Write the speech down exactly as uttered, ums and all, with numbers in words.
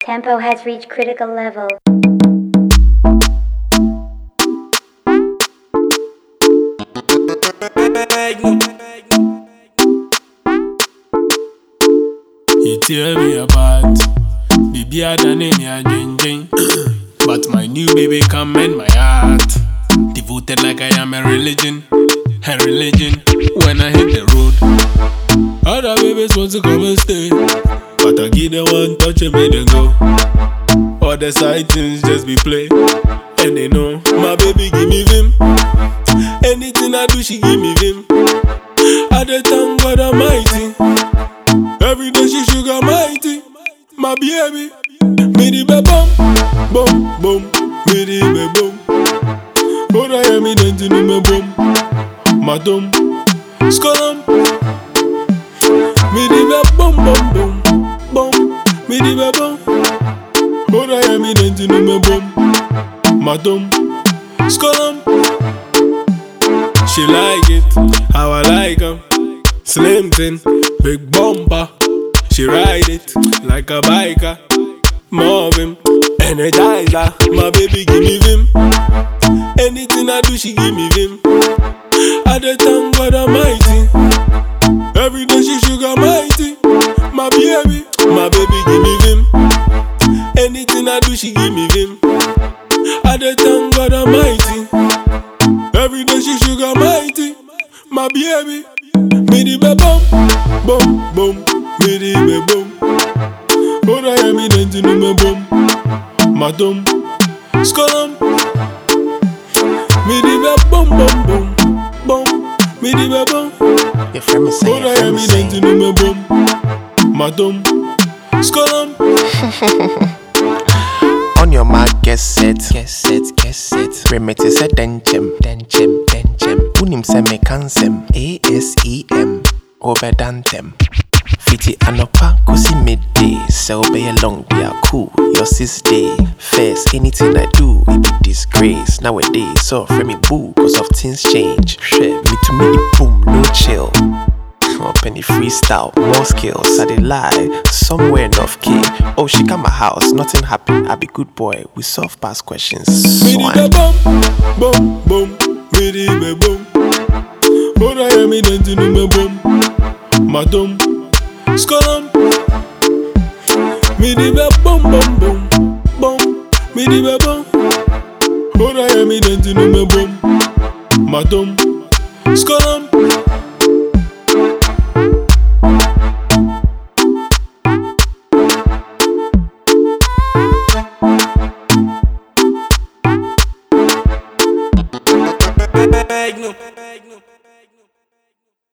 Tempo has reached critical level. You tear me apart, baby I done in your ding. But my new baby come in my heart, devoted like I am a religion, a religion. When I hit the road, other babies want to come and stay, but I give them one touch and make them go. All the side things just be play, and they know my baby give me vim. Anything I do, she give me vim. I dey thank God Almighty. Every day she sugar mighty. My baby, me di be bum, bum, bum, me di be bum. But I am in the me bum, madam, skolum. Me di be bum, bum, bum, bum, me di be bum. But I am in the me bum, madam, skolum. She like it, how I like 'em. Slim thin, big bumper. She ride it like a biker. Marvin, energizer. My baby give me vim. Anything I do, she give me vim. I dey thank God Almighty. Every day she sugar mighty. My baby, my baby give me vim. Anything I do, she give me vim. I dey thank God Almighty. Every day she sugar mighty. My baby, me di be bum, bum, bum, me di be bum. But I am in the me bum, madam, skolum. Me di be bum, bum, bum, bum, me di be bum. Your friend is saying, but I am in the me bum, madam, skolum. on your mark, get set, get set, get set. Remedy said denchem, denchem, denchem. Unim se me cansem, A S E M, obedantem. Fiti anopa, kusi midday. So be a long day, cool. Your sis day. First, anything I do, it be disgrace. Nowadays, so for me boo, cause of things change. Shit, me to me boom, no chill. Up any freestyle, more skills. I dey lie, somewhere enough key. Oh, she come my house, nothing happen. I be good boy, we solve past questions. Me di be bum, bum, bum, me di be bum. But I am in the me bum, madam, skolum. Me di be bum, bum, bum, bum, me di be bum. But I am in the me bum, madam, skolum. Magnum.